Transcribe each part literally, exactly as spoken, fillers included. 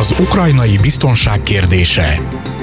Az ukrajnai biztonság kérdése.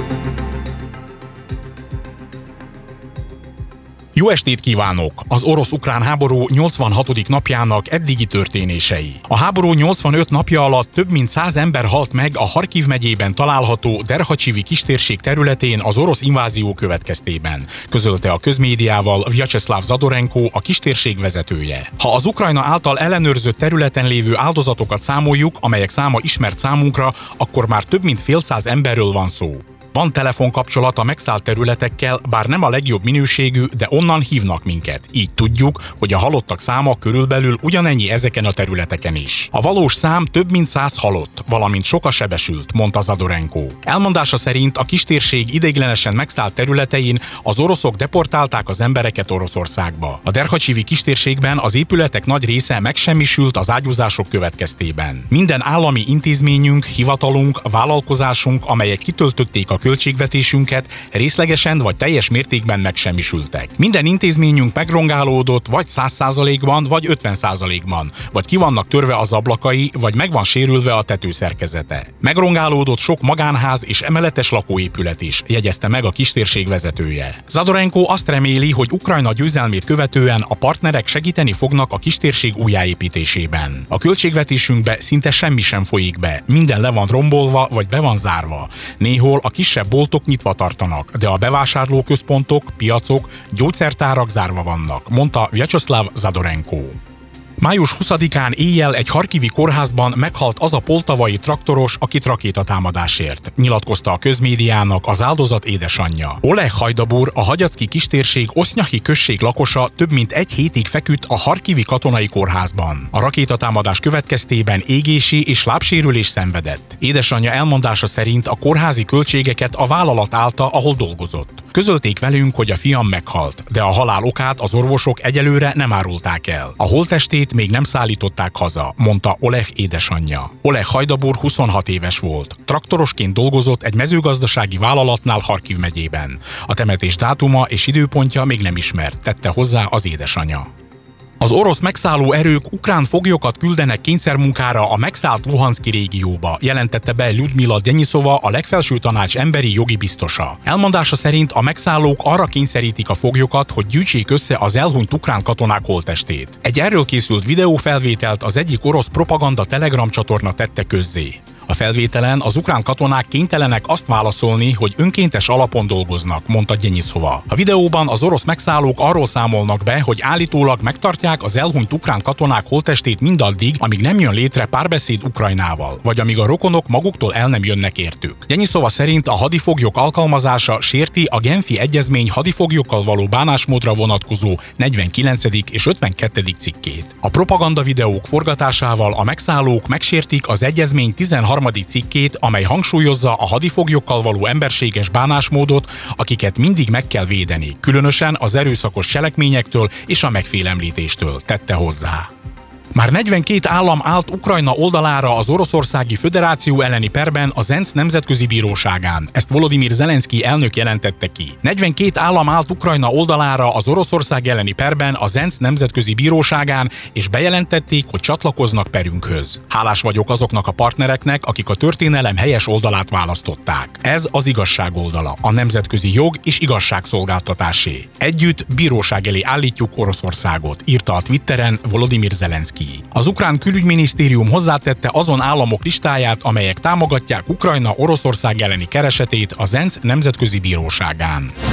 Jó estét kívánok! Az orosz-ukrán háború nyolcvanhatodik napjának eddigi történései. A háború nyolcvanöt napja alatt több mint száz ember halt meg a Harkiv megyében található Derhacsivi kistérség területén az orosz invázió következtében, közölte a közmédiával Vyacheslav Zadorenko, a kistérség vezetője. Ha az Ukrajna által ellenőrzött területen lévő áldozatokat számoljuk, amelyek száma ismert számunkra, akkor már több mint fél száz emberről van szó. Van telefonkapcsolat a megszállt területekkel, bár nem a legjobb minőségű, de onnan hívnak minket. Így tudjuk, hogy a halottak száma körülbelül ugyanennyi ezeken a területeken is. A valós szám több mint száz halott, valamint sok a sebesült, mondta Zadorenko. Elmondása szerint a kistérség ideiglenesen megszállt területein az oroszok deportálták az embereket Oroszországba. A Derhacsivi kistérségben az épületek nagy része megsemmisült az ágyúzások következtében. Minden állami intézményünk, hivatalunk, vállalkozásunk, amelyek kitöltötték a költségvetésünket, részlegesen vagy teljes mértékben megsemmisültek. Minden intézményünk megrongálódott vagy száz százalékban, vagy ötven százalékban, vagy ki vannak törve az ablakai, vagy meg van sérülve a tetőszerkezete. Megrongálódott sok magánház és emeletes lakóépület is, jegyezte meg a kistérség vezetője. Zadorenko azt reméli, hogy Ukrajna győzelmét követően a partnerek segíteni fognak a kistérség újjáépítésében. A költségvetésünkbe szinte semmi sem folyik be, minden le van rombolva vagy be van zárva. Néhol a kisebb boltok nyitva tartanak, de a bevásárlóközpontok, piacok, gyógyszertárak zárva vannak, mondta Vyacheslav Zadorenko. május huszadikán éjjel egy harkivi kórházban meghalt az a poltavai traktoros, akit rakétatámadásért, nyilatkozta a közmédiának az áldozat édesanyja. Oleg Hajdabur, a hagyacki kistérség Osznyaki község lakosa több mint egy hétig feküdt a harkivi katonai kórházban. A rakétatámadás következtében égési és lábsérülés szenvedett. Édesanyja elmondása szerint a kórházi költségeket a vállalat állta, ahol dolgozott. Közölték velünk, hogy a fiam meghalt, de a halál okát az orvosok egyelőre nem árulták el. A holttestét még nem szállították haza, mondta Oleg édesanyja. Oleg Hajdabur huszonhat éves volt. Traktorosként dolgozott egy mezőgazdasági vállalatnál Harkiv megyében. A temetés dátuma és időpontja még nem ismert, tette hozzá az édesanyja. Az orosz megszálló erők ukrán foglyokat küldenek kényszermunkára a megszállt Luhanszki régióba, jelentette be Lyudmila Denyisova, a legfelső tanács emberi jogi biztosa. Elmondása szerint a megszállók arra kényszerítik a foglyokat, hogy gyűjtsék össze az elhunyt ukrán katonák holttestét. Egy erről készült videófelvételt az egyik orosz propaganda Telegram csatorna tette közzé. A felvételen az ukrán katonák kénytelenek azt válaszolni, hogy önkéntes alapon dolgoznak, mondta Denyisova. A videóban az orosz megszállók arról számolnak be, hogy állítólag megtartják az elhunyt ukrán katonák holttestét mindaddig, amíg nem jön létre párbeszéd Ukrajnával, vagy amíg a rokonok maguktól el nem jönnek értük. Denyisova szerint a hadifoglyok alkalmazása sérti a Genfi egyezmény hadifoglyokkal való bánásmódra vonatkozó negyvenkilencedik és ötvenkettedik cikkét. A propaganda videók forgatásával a megszállók megsértik az egyezmény tizenharmadik cikkét, amely hangsúlyozza a hadifoglyokkal való emberséges bánásmódot, akiket mindig meg kell védeni, különösen az erőszakos cselekményektől és a megfélemlítéstől, tette hozzá. Már negyvenkét állam állt Ukrajna oldalára az Oroszországi Föderáció elleni perben az ENSZ nemzetközi bíróságán. Ezt Volodymyr Zelenszky elnök jelentette ki. negyvenkét állam állt Ukrajna oldalára az Oroszország elleni perben az ENSZ nemzetközi bíróságán, és bejelentették, hogy csatlakoznak perünkhöz. Hálás vagyok azoknak a partnereknek, akik a történelem helyes oldalát választották. Ez az igazság oldala, a nemzetközi jog és igazságszolgáltatásé. Együtt bíróság elé állítjuk Oroszországot, írta a Twitteren Volodymyr Zelenszky. Az ukrán külügyminisztérium hozzátette azon államok listáját, amelyek támogatják Ukrajna Oroszország elleni keresetét az ENSZ nemzetközi bíróságán.